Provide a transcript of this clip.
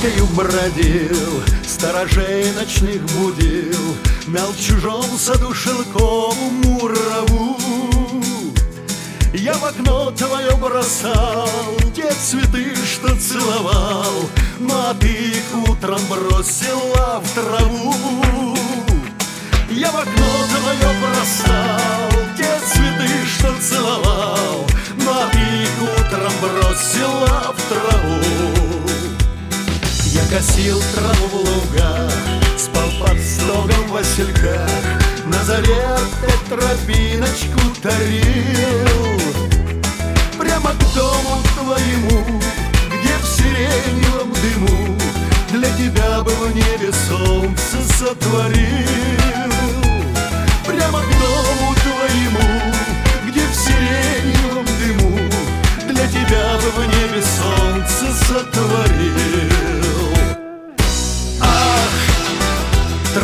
речкою бродил, сторожей ночных будил, мял в чужом саду шелковую мураву. Я в окно твое бросал те цветы, что целовал, ну а ты их утром бросила в траву. Я в окно твое бросал те цветы, что целовал, ну а ты их утром бросила в траву. Я косил траву в лугах, спал под стогом в васильках, на заре опять тропиночку тарил. Прямо к дому твоему, где в сиреневом дыму для тебя бы в небе солнце сотворил. Прямо к дому твоему, где в сиреневом дыму для тебя бы в небе солнце сотворил.